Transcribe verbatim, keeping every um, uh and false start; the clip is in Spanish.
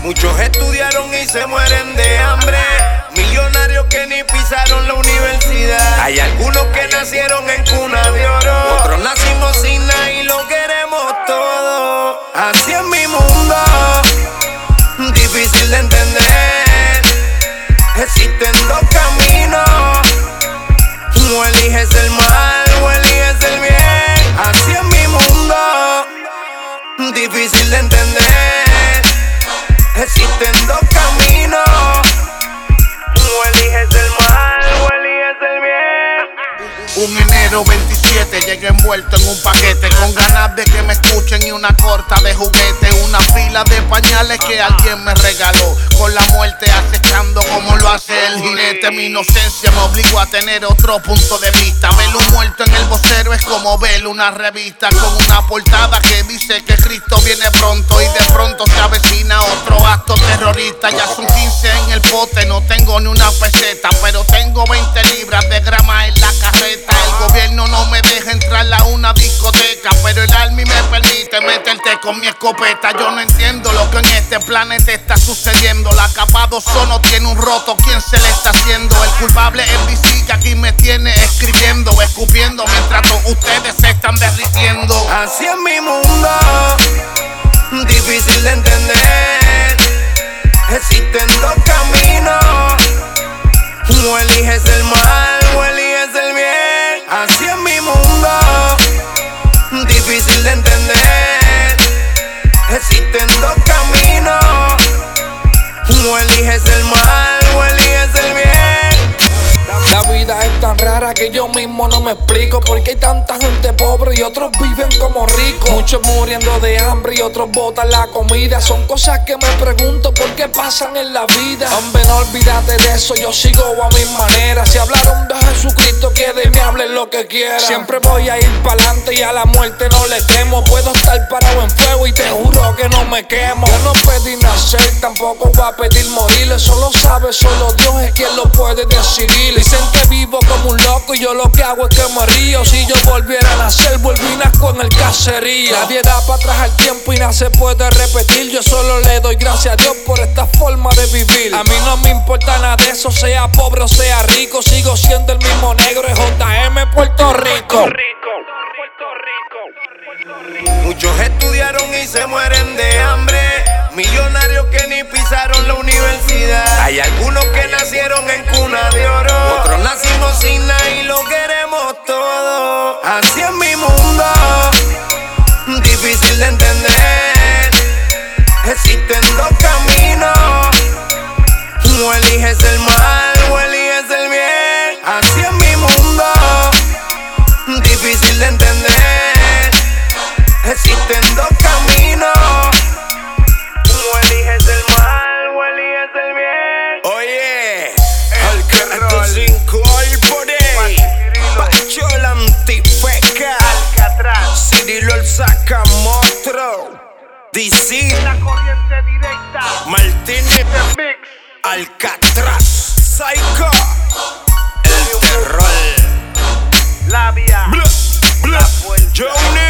Muchos estudiaron y se mueren de hambre. Millonarios que ni pisaron la universidad. Hay algunos que nacieron en cuna de oro. Otros nacimos sin nada y lo queremos todo. Así es mi mundo, difícil de entender. Existen dos caminos. O eliges el mal o eliges el bien. Así es mi mundo, difícil de entender. Existen dos caminos. O eliges el mal o eliges el bien. Un enero veintisiete llegué envuelto en un paquete, con ganas de que me escuchen y una corta de juguete. Una fila de pañales que alguien me regaló, con la muerte acechando como lo hace el jinete. Mi inocencia me obligó a tener otro punto de vista. Ver un muerto en el vocero es como ver una revista con una portada que dice que Cristo viene pronto, y de pronto se avecina otro acto terrorista. Ya son quince en el pote, no tengo ni una peseta, pero tengo veinte libras de grama en la carreta. El gobierno no me deja entrar a una discoteca, pero el Army me permite meterte con mi escopeta. Yo no entiendo lo que en este planeta está sucediendo. La capa de ozono tiene un roto, ¿quién se le está haciendo? El culpable es D C, que aquí me tiene escribiendo, escupiendo, mientras todos ustedes se están derritiendo. Así es mi mundo, difícil de entender. Existen dos caminos. O eliges el mal o eliges el bien. Así es mi mundo, difícil de entender. Existen dos caminos. O eliges el mal o eliges el bien. La vida es tan rara que yo mismo no me explico por qué hay tanta gente pobre y otros viven como ricos. Muchos muriendo de hambre y otros botan la comida. Son cosas que me pregunto por qué pasan en la vida. Hombre, no olvídate de eso, yo sigo a mi manera. Si hablaron de Jesucristo, que de mí hablen lo que quieran. Siempre voy a ir pa'lante y a la muerte no le temo. Puedo estar parado en fuego y te juro que no me quemo. Yo no pedí nacer, tampoco voy a pedir morir. Eso lo sabe solo Dios, es quien lo puede decidir. Dicen que vivo como un loco y yo lo que hago es que me río. Si yo volviera a nacer, vuelvo y nazco en el caserío. Nadie da para atrás el tiempo y nada se puede repetir. Yo solo le doy gracias a Dios por esta forma de vivir. A mí no me importa nada de eso, sea pobre o sea rico. Sigo siendo el mismo negro de J M Puerto Rico. Muchos estudiaron y se mueren de hambre. Millonarios que ni pisaron la universidad. Hay algunos que nacieron en cuna de oro. Otros nacimos sin nada y lo queremos todo. Así es mi mundo, difícil de entender. Existen dos caminos. O eliges el mal o eliges el bien. Así es mi mundo, difícil de entender. Existen dos caminos. O eliges el mal o eliges el bien. Oye, el Caraco cinco por ahí. Pacho el antifeca. Alcatraz. Cirilo el sacamostro. D C. La corriente directa. Martínez. Mix. Alcatraz. Psycho. El terror. Labia. Blah, blah. Johnny.